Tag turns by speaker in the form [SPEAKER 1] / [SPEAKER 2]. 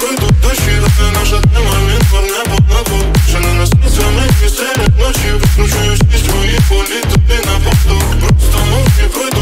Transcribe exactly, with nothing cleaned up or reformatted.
[SPEAKER 1] пройдуть дощі, але наша тема відверне понадто. Ще не насниться мені серед ночі, відкручую шість твої полі тобі на повтор. Просто мовчи, пройдуть